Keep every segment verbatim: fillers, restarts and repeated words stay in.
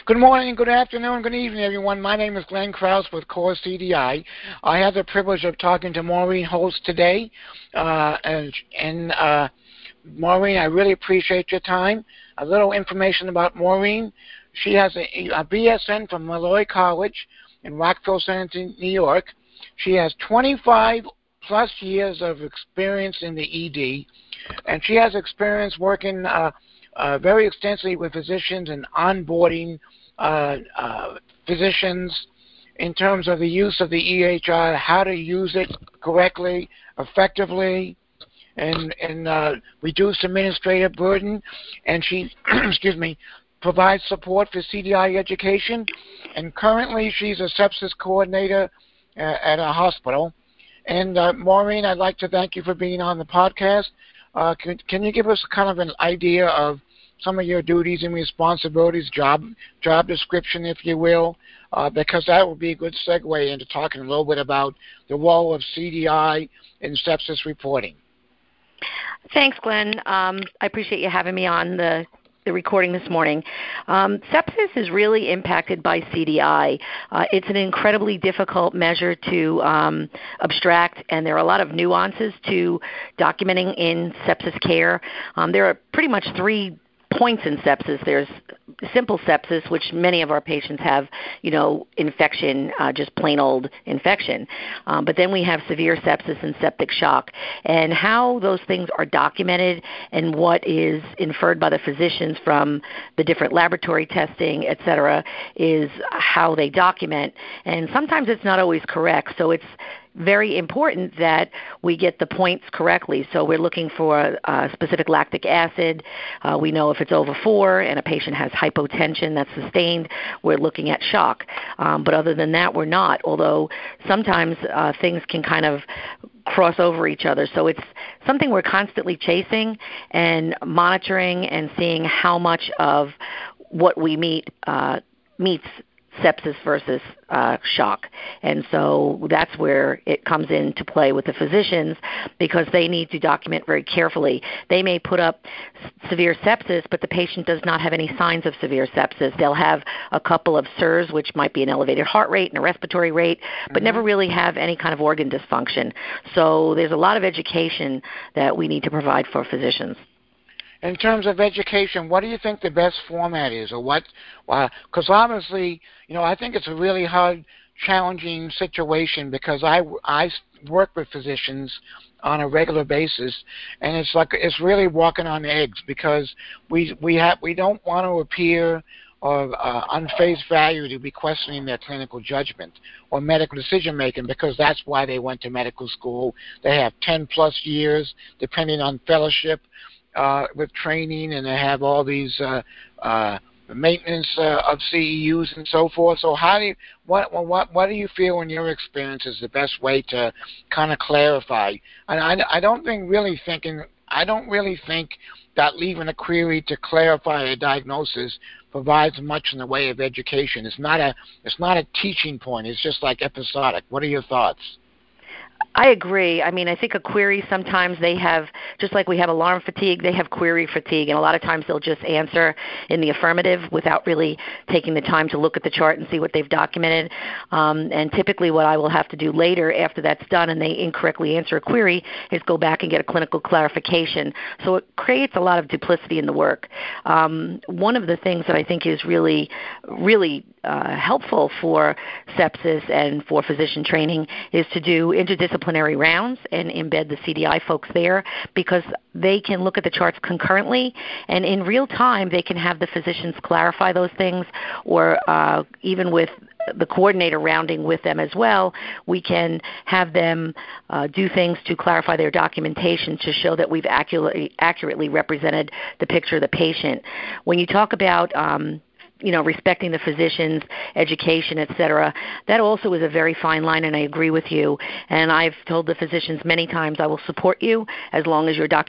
Good morning, good afternoon, good evening, everyone. My name is Glenn Krause with Core C D I. I have the privilege of talking to Maureen Holtz today. Uh, and and uh, Maureen, I really appreciate your time. A little information about Maureen. She has a, a B S N from Malloy College in Rockville Center, New York. She has twenty-five plus years of experience in the E D, and she has experience working uh, uh, very extensively with physicians and onboarding uh, uh, physicians in terms of the use of the E H R, how to use it correctly, effectively, and, and uh, reduce administrative burden. And she, excuse me, provides support for C D I education. And currently she's a sepsis coordinator uh, at a hospital. And uh, Maureen, I'd like to thank you for being on the podcast. Uh, can, can you give us kind of an idea of some of your duties and responsibilities, job job description, if you will, uh, because that would be a good segue into talking a little bit about the role of C D I in sepsis reporting. Thanks, Glenn. Um, I appreciate you having me on the the recording this morning. Um, sepsis is really impacted by C D I. Uh, it's an incredibly difficult measure to um, abstract, and there are a lot of nuances to documenting in sepsis care. Um, there are pretty much three points in sepsis. There's simple sepsis, which many of our patients have, you know, infection, uh, just plain old infection. Um, but then we have severe sepsis and septic shock. And how those things are documented and what is inferred by the physicians from the different laboratory testing, et cetera, is how they document. And sometimes it's not always correct. So it's very important that we get the points correctly. So we're looking for uh, specific lactic acid. Uh, we know if it's over four and a patient has hypotension that's sustained, we're looking at shock. Um, but other than that, we're not, although sometimes uh, things can kind of cross over each other. So it's something we're constantly chasing and monitoring and seeing how much of what we meet uh, meets sepsis versus uh, shock. And so that's where it comes into play with the physicians, because they need to document very carefully. They may put up s- severe sepsis, but the patient does not have any signs of severe sepsis. They'll have a couple of S I Rs, which might be an elevated heart rate and a respiratory rate, but mm-hmm. never really have any kind of organ dysfunction. So there's a lot of education that we need to provide for physicians. In terms of education, what do you think the best format is, or what? Because uh, obviously, you know, I think it's a really hard, challenging situation, because I, I work with physicians on a regular basis, and it's like it's really walking on eggs, because we we have we don't want to appear or uh, on face value to be questioning their clinical judgment or medical decision making, because that's why they went to medical school. They have ten plus years, depending on fellowship. Uh, with training, and they have all these uh, uh, maintenance uh, of C E Us and so forth. So, how do you, what what what do you feel in your experience is the best way to kind of clarify? And I, I don't think really thinking I don't really think that leaving a query to clarify a diagnosis provides much in the way of education. It's not a it's not a teaching point. It's just like episodic. What are your thoughts? I agree. I mean, I think a query, sometimes they have, just like we have alarm fatigue, they have query fatigue, and a lot of times they'll just answer in the affirmative without really taking the time to look at the chart and see what they've documented. Um, and typically what I will have to do later after that's done and they incorrectly answer a query is go back and get a clinical clarification. So it creates a lot of duplicity in the work. Um, one of the things that I think is really, really uh, helpful for sepsis and for physician training is to do interdisciplinary rounds and embed the C D I folks there, because they can look at the charts concurrently, and in real time they can have the physicians clarify those things, or uh, even with the coordinator rounding with them as well, we can have them uh, do things to clarify their documentation to show that we've accurately, accurately represented the picture of the patient. When you talk about um, you know, respecting the physician's education, et cetera, that also is a very fine line, and I agree with you. And I've told the physicians many times, I will support you as long as your document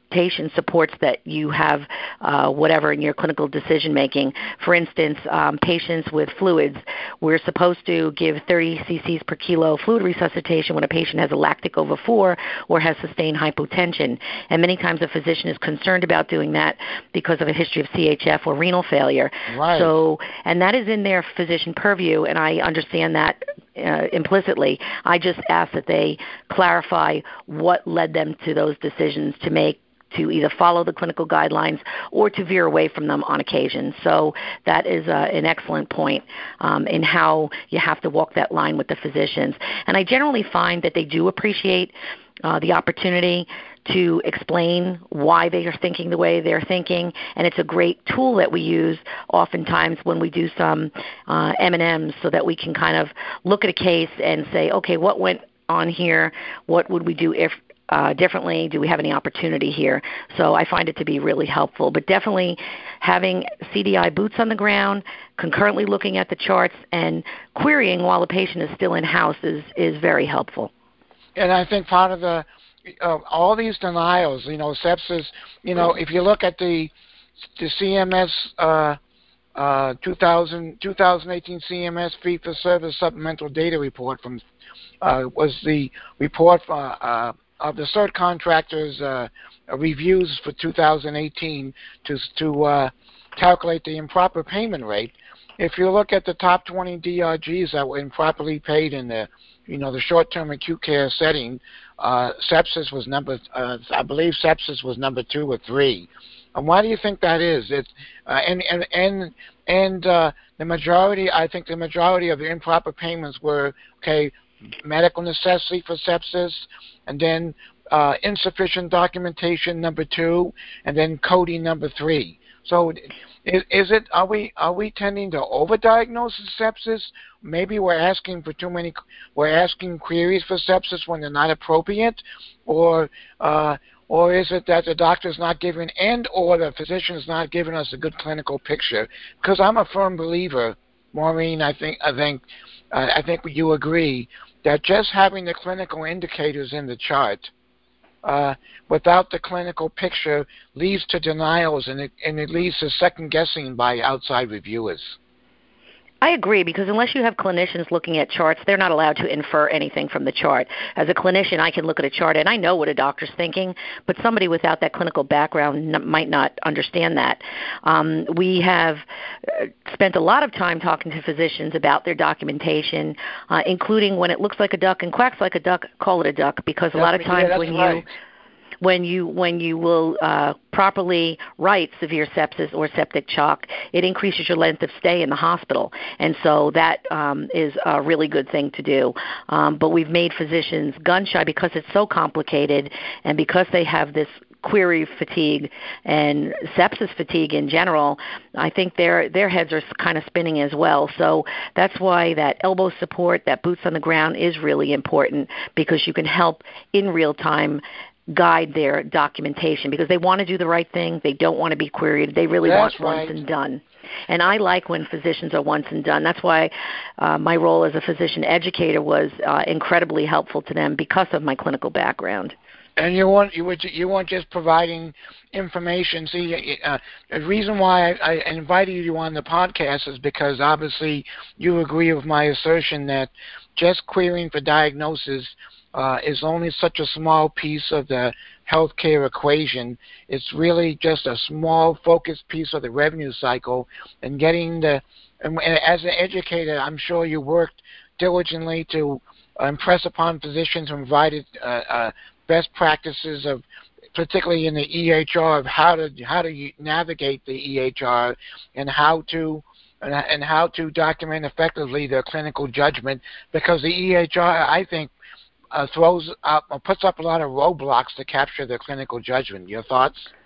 documentation supports that you have uh, whatever in your clinical decision making. For instance, um, patients with fluids, we're supposed to give thirty cc's per kilo fluid resuscitation when a patient has a lactic over four or has sustained hypotension. And many times a physician is concerned about doing that because of a history of C H F or renal failure. Right. So, and that is in their physician purview, and I understand that uh, implicitly. I just ask that they clarify what led them to those decisions to make, to either follow the clinical guidelines or to veer away from them on occasion. So that is uh, an excellent point um, in how you have to walk that line with the physicians. And I generally find that they do appreciate uh, the opportunity to explain why they are thinking the way they're thinking, and it's a great tool that we use oftentimes when we do some uh, M and M's so that we can kind of look at a case and say, okay, what went on here? What would we do if Uh, differently? Do we have any opportunity here? So I find it to be really helpful. But definitely having C D I boots on the ground, concurrently looking at the charts, and querying while the patient is still in-house is, is very helpful. And I think part of the, uh, all these denials, you know, sepsis, you know, if you look at the, the C M S uh, uh, two thousand, twenty eighteen C M S fee-for-service supplemental data report from, uh, was the report for, uh, of the cert contractors' uh, reviews for two thousand eighteen to to uh, calculate the improper payment rate. If you look at the top twenty D R Gs that were improperly paid in the, you know, the short-term acute care setting, uh, sepsis was number, uh, I believe sepsis was number two or three. And why do you think that is? It's uh, and and and and uh, the majority, I think, the majority of the improper payments were okay. Medical necessity for sepsis, and then uh, insufficient documentation number two, and then coding number three. So, is, is it are we are we tending to overdiagnose sepsis? Maybe we're asking for too many. We're asking queries for sepsis when they're not appropriate, or uh, or is it that the doctor's not giving and or the physician is not giving us a good clinical picture? Because I'm a firm believer, Maureen. I think I think uh, I think you agree that just having the clinical indicators in the chart uh, without the clinical picture leads to denials, and it, and it leads to second guessing by outside reviewers. I agree, because unless you have clinicians looking at charts, they're not allowed to infer anything from the chart. As a clinician, I can look at a chart and I know what a doctor's thinking, but somebody without that clinical background n- might not understand that. Um, we have uh, spent a lot of time talking to physicians about their documentation, uh, including when it looks like a duck and quacks like a duck, call it a duck, because a lot of times yeah, when right. you when you when you will uh, properly write severe sepsis or septic shock, it increases your length of stay in the hospital, and so that um, is a really good thing to do. Um, but we've made physicians gun shy because it's so complicated, and because they have this query fatigue and sepsis fatigue in general. I think their their heads are kind of spinning as well. So that's why that elbow support, that boots on the ground, is really important, because you can help in real time guide their documentation, because they want to do the right thing. They don't want to be queried. They really That's want right. once and done. And I like when physicians are once and done. That's why uh, my role as a physician educator was uh, incredibly helpful to them because of my clinical background. And you want you would you weren't just providing information. See, uh, the reason why I, I invited you on the podcast is because obviously you agree with my assertion that just querying for diagnosis uh, is only such a small piece of the healthcare equation. It's really just a small, focused piece of the revenue cycle. And getting the, and as an educator, I'm sure you worked diligently to impress upon physicians and provided uh, uh, best practices of, particularly in the E H R, of how to how to navigate the E H R and how to and, and how to document effectively their clinical judgment, because the E H R, I think, uh, throws up or puts up a lot of roadblocks to capture their clinical judgment. Your thoughts?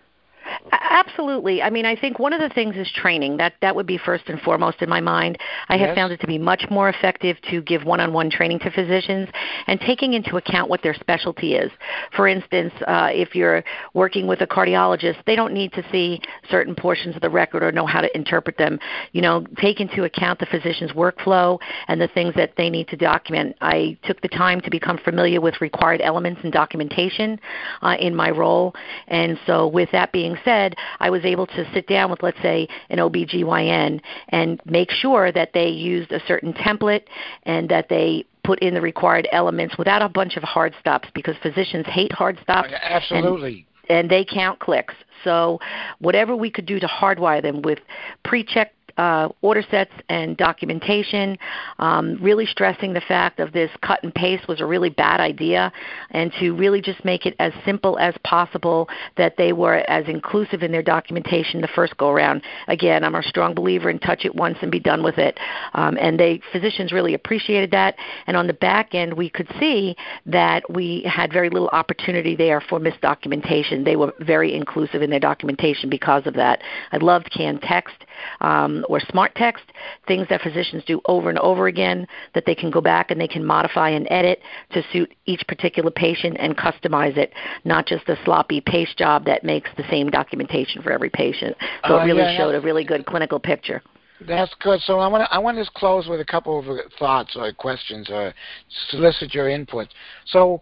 Absolutely. I mean, I think one of the things is training. That that would be first and foremost in my mind. I Yes. have found it to be much more effective to give one-on-one training to physicians and taking into account what their specialty is. For instance, uh, if you're working with a cardiologist, they don't need to see certain portions of the record or know how to interpret them. You know, take into account the physician's workflow and the things that they need to document. I took the time to become familiar with required elements and documentation uh, in my role, and so with that being said, I was able to sit down with, let's say, an O B G Y N and make sure that they used a certain template and that they put in the required elements without a bunch of hard stops, because physicians hate hard stops. Absolutely. And, and they count clicks. So whatever we could do to hardwire them with pre-checked Uh, order sets and documentation, um, really stressing the fact of this cut and paste was a really bad idea, and to really just make it as simple as possible that they were as inclusive in their documentation the first go around. Again, I'm a strong believer in touch it once and be done with it, um, and they physicians really appreciated that. And on the back end, we could see that we had very little opportunity there for misdocumentation. They were very inclusive in their documentation because of that. I loved canned text. Um, or smart text, things that physicians do over and over again that they can go back and they can modify and edit to suit each particular patient and customize it, not just a sloppy paste job that makes the same documentation for every patient. So Uh, it really yeah, showed a really good clinical picture. That's good. So I want to I want to close with a couple of thoughts or questions or solicit your input. So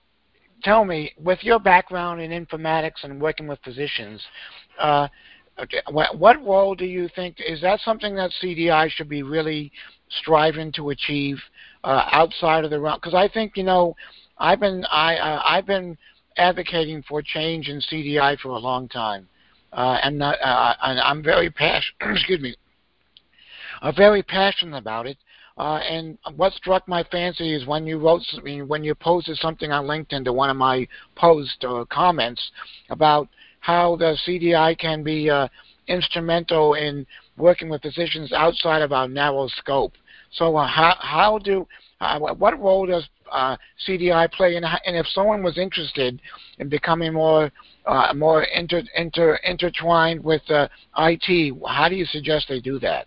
tell me, with your background in informatics and working with physicians, uh, okay, what, what role do you think, is that something that C D I should be really striving to achieve uh, outside of the realm? Because I think, you know, I've been I uh, I've been advocating for change in C D I for a long time, uh, and, not, uh, and I'm very passionate. excuse me. I'm very passionate about it. Uh, and what struck my fancy is when you wrote, when you posted something on LinkedIn to one of my posts or comments about how the C D I can be uh, instrumental in working with physicians outside of our narrow scope. So uh, how, how do, uh, what role does uh, C D I play? And, and if someone was interested in becoming more uh, more inter, inter, intertwined with uh, I T, how do you suggest they do that?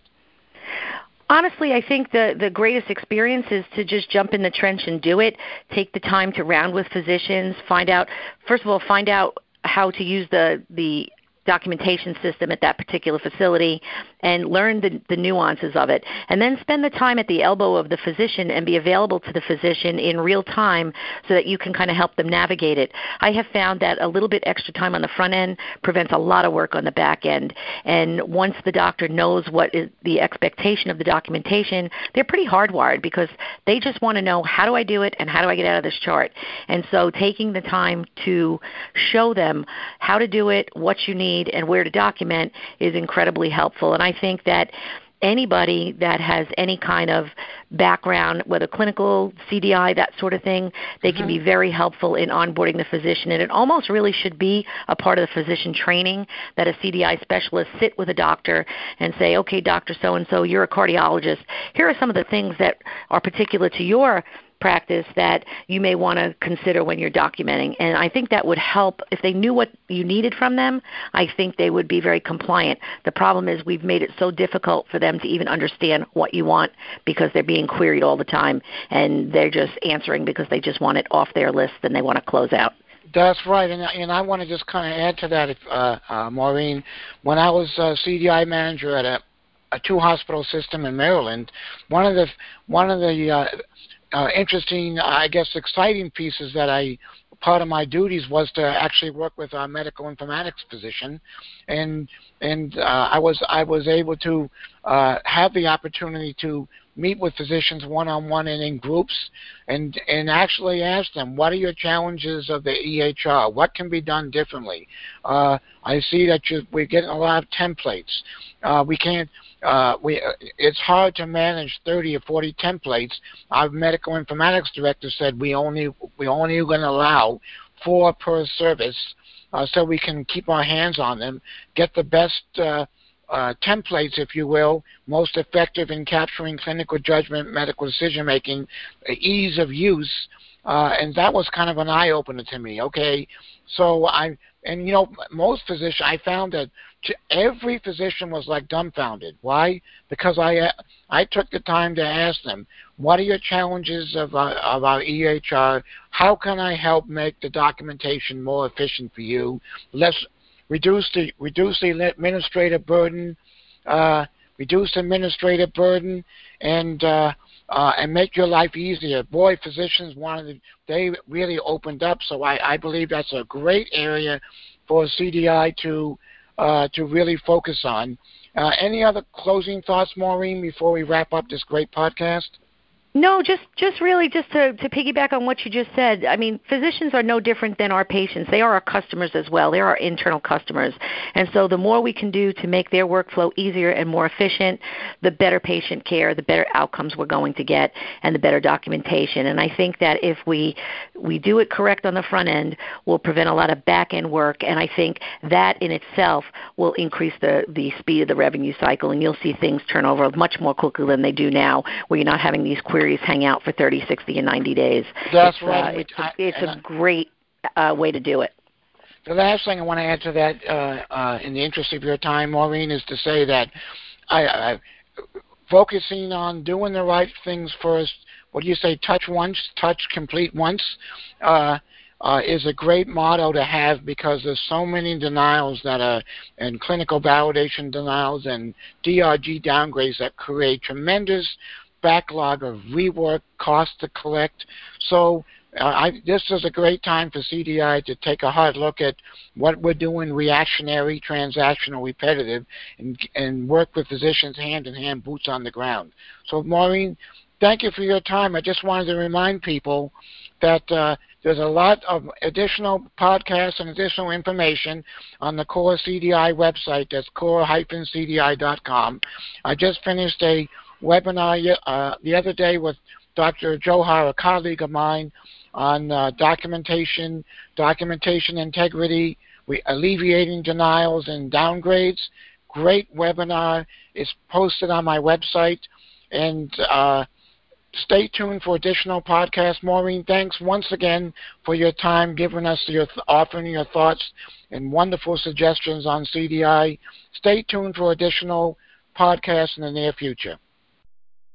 Honestly, I think the, the greatest experience is to just jump in the trench and do it. Take the time to round with physicians. Find out, first of all, find out how to use the, the documentation system at that particular facility and learn the, the nuances of it. And then spend the time at the elbow of the physician and be available to the physician in real time so that you can kind of help them navigate it. I have found that a little bit extra time on the front end prevents a lot of work on the back end. And once the doctor knows what is the expectation of the documentation, they're pretty hardwired because they just want to know, how do I do it and how do I get out of this chart? And so taking the time to show them how to do it, what you need, and where to document is incredibly helpful. And I think that anybody that has any kind of background, whether clinical, C D I, that sort of thing, they mm-hmm. can be very helpful in onboarding the physician. And it almost really should be a part of the physician training that a C D I specialist sit with a doctor and say, okay, Doctor So-and-so, you're a cardiologist. Here are some of the things that are particular to your practice that you may want to consider when you're documenting. And I think that would help. If they knew what you needed from them, I think they would be very compliant. The problem is we've made it so difficult for them to even understand what you want because they're being queried all the time, and they're just answering because they just want it off their list and they want to close out. That's right, and, and I want to just kind of add to that, if, uh, uh, Maureen. When I was uh, C D I manager at a, a two-hospital system in Maryland, one of the one of the uh, Uh, interesting, I guess, exciting pieces that I, part of my duties was to actually work with our medical informatics physician, and and uh, I was I was able to uh, have the opportunity to meet with physicians one-on-one and in groups, and and actually ask them, what are your challenges of the E H R? What can be done differently? Uh, I see that you, we're getting a lot of templates. Uh, we can't. Uh, we, it's hard to manage thirty or forty templates. Our medical informatics director said we only we only going to allow four per service, uh, so we can keep our hands on them, get the best uh, uh, templates, if you will, most effective in capturing clinical judgment, medical decision-making, ease of use, uh, and that was kind of an eye-opener to me. Okay, so I, and you know, most physicians, I found that every physician was like dumbfounded. Why? Because I I took the time to ask them, what are your challenges of our, of our E H R? How can I help make the documentation more efficient for you? Let's reduce the reduce the administrative burden, uh, reduce administrative burden, and uh, uh, and make your life easier. Boy, physicians wanted, they really opened up. So I, I believe that's a great area for C D I to uh, to really focus on. Uh, any other closing thoughts, Maureen, before we wrap up this great podcast? No, just just really just to, to piggyback on what you just said. I mean, physicians are no different than our patients. They are our customers as well. They're our internal customers. And so the more we can do to make their workflow easier and more efficient, the better patient care, the better outcomes we're going to get, and the better documentation. And I think that if we we do it correct on the front end, we'll prevent a lot of back-end work. And I think that in itself will increase the, the speed of the revenue cycle, and you'll see things turn over much more quickly than they do now, where you're not having these queries hang out for thirty, sixty, and ninety days. That's it's, right. Uh, it's a, it's a great uh, way to do it. The last thing I want to add to that, uh, uh, in the interest of your time, Maureen, is to say that I, I, focusing on doing the right things first, what do you say, touch once, touch complete once, uh, uh, is a great motto to have, because there's so many denials that are, and clinical validation denials and D R G downgrades that create tremendous backlog of rework, cost to collect. So uh, I, this is a great time for C D I to take a hard look at what we're doing, reactionary, transactional, repetitive, and, and work with physicians hand in hand, boots on the ground. So Maureen, thank you for your time. I just wanted to remind people that uh, there's a lot of additional podcasts and additional information on the Core C D I website. That's core dash C D I dot com. I just finished a webinar uh, the other day with Doctor Johar, a colleague of mine, on uh, documentation, documentation integrity, we, alleviating denials and downgrades. Great webinar. It's posted on my website. And uh, stay tuned for additional podcasts. Maureen, thanks once again for your time, giving us your, offering your thoughts and wonderful suggestions on C D I. Stay tuned for additional podcasts in the near future.